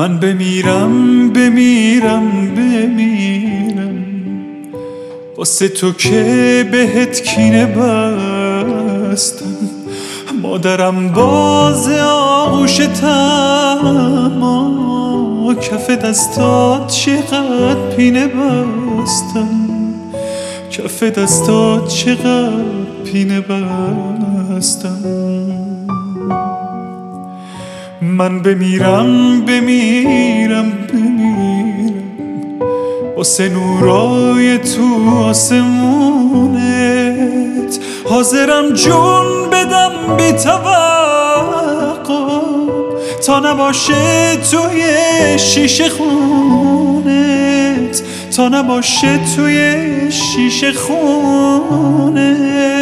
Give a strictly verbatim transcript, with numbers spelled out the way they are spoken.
من بمیرم بمیرم بمیرم واسه تو که بهت کینه بستم. مادرم باز آغوشتم، کف دستات چقدر پینه بستم، کف دستات چقدر پینه بستم. من بمیرم بمیرم بمیرم واسه نورای تو آسمونت. حاضرم جون بدم بی توقع تا نباشه توی شیشه خونت، تا نباشه توی شیشه خونت.